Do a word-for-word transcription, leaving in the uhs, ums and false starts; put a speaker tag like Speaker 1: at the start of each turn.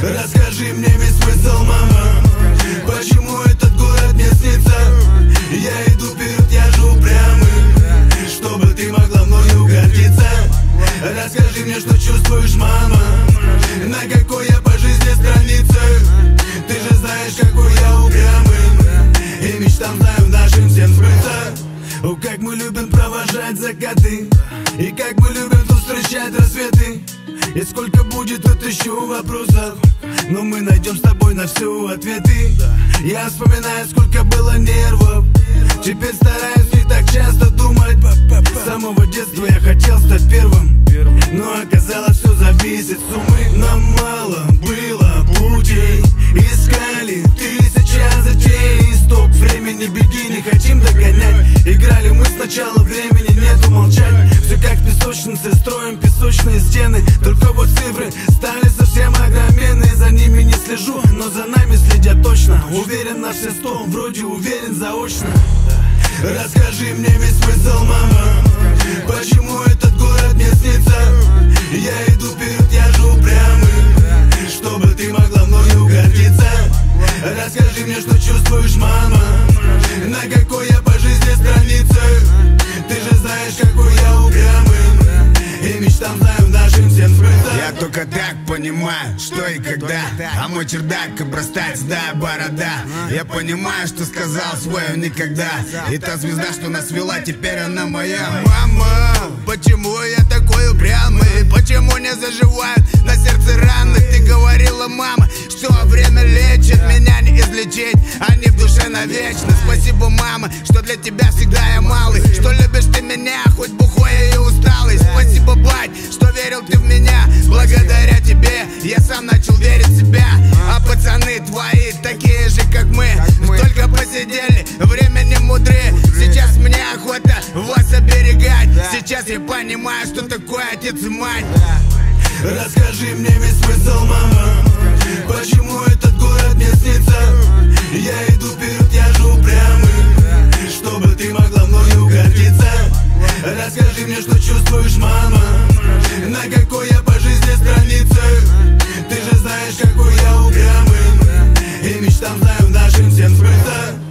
Speaker 1: Расскажи мне весь смысл, мама. Почему этот город мне снится? Я иду вперед, я же упрямый, чтобы ты могла мною гордиться. Расскажи мне, что чувствуешь, мама. На какой я по жизни странице? Ты же знаешь, какой я упрямый, и мечтам знаю нашим всем сбыться. О, как мы любим провожать закаты, и как мы любим тут встречать рассветы. И сколько будет тут еще вопросов, но мы найдем с тобой на все ответы. Я вспоминаю, сколько было нервов, теперь стараюсь не так часто думать. С самого детства я хотел стать первым, но оказалось, все зависит с умы. Нам мало было путей, искали тысячи затей. Стоп, времени, беги, не хотим догонять. Играли мы сначала, времени нету молчать. Все как в песочнице, строим песочные стены. Только вот цифры стали совсем огроменные. За ними не слежу, но за нами следят точно. Уверен на все сто, вроде уверен заочно. Расскажи мне весь смысл, мама. Почему этот город мне снится? Я иду вперед, я же упрямый, чтобы ты могла мною гордиться. Расскажи мне, что чувствуешь, мама. На какой я по жизни странице? Ты же знаешь, какой я упрямый, и мечтам знаю нашим всем сбыться.
Speaker 2: Я только так понимаю, что и когда, а мой чердак обрастает седая борода. Я понимаю, что сказал свое никогда, и та звезда, что нас вела, теперь она моя. Мама, почему я такой упрямый? Почему не заживают на сердце раны? Ты говорила, мама, что время лечит, меня не излечить, они в душе навечно. Спасибо, мама, что для тебя всегда я малый, что любишь ты меня, хоть бухой и усталый. Спасибо, бать, что верил ты в меня. Благодаря тебе я сам начал верить в себя. А пацаны твои такие же, как мы, только посидели, время не мудры. Сейчас мне охота вас оберегать. Сейчас я понимаю, что такое отец и мать.
Speaker 1: Расскажи мне весь смысл, мама. Почему этот город мне снится? Я иду вперед, я же упрямый, чтобы ты могла мною гордиться. Расскажи мне, что чувствуешь, мама. На какой я по жизни странице? Ты же знаешь, какой я упрямый, и мечтам знаю нашим всем сбыться.